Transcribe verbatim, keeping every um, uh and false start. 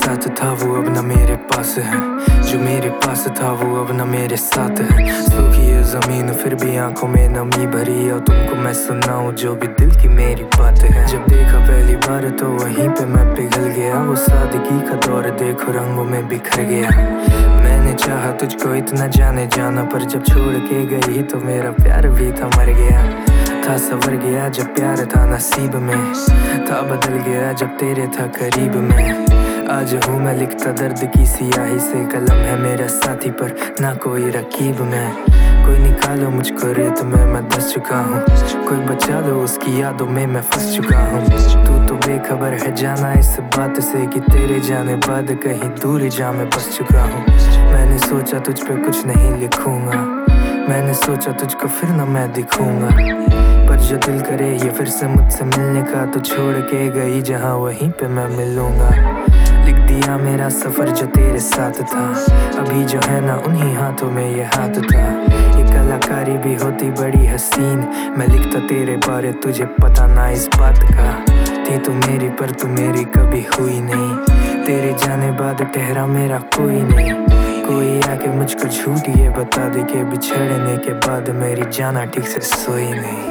साथ था वो अब न मेरे पास है, जो मेरे पास था वो अब न मेरे साथ है। सूखी है जमीन फिर भी आंखों में नमी भरी, और तुमको मैं सुनाऊं जो भी दिल की मेरी बात है। जब देखा पहली बार तो वहीं पे मैं पिघल गया, वो सादगी का दौर देखो रंगों में बिखर गया। मैंने चाहा तुझको इतना जाने जाना, पर जब छोड़ के गई तो मेरा प्यार भी था मर गया। था सवर गया जब प्यार था नसीब में, था बदल गया जब तेरे था करीब में। आज हूँ मैं लिखता दर्द की सियाही से, कलम है मेरा साथी पर ना कोई रकीब में। कोई निकालो मुझको रेत में मैं धंस चुका हूँ, कोई बचा लो उसकी यादों में मैं फंस चुका हूँ। तू तो बेखबर है जाना इस बात से कि तेरे जाने बाद कहीं दूर जा मैं बस चुका हूँ। मैंने सोचा तुझ पे कुछ नहीं लिखूंगा, मैंने सोचा तुझको फिर ना मैं दिखूंगा, पर जो दिल करे ये फिर से मुझसे मिलने का, तो छोड़ के गई जहाँ वहीं पे मैं मिलूंगा। लिख दिया मेरा सफर जो तेरे साथ था, अभी जो है ना उन्हीं हाथों में ये हाथ था। ये कलाकारी भी होती बड़ी हसीन, मैं लिखता तेरे बारे तुझे पता ना इस बात का। थी तू मेरी पर तू मेरी कभी हुई नहीं, तेरे जाने बाद ठहरा मेरा कोई नहीं। कोई आके मुझको झूठ ये बता दे के बिछड़ने के बाद मेरी जाना ठीक से सोई नहीं।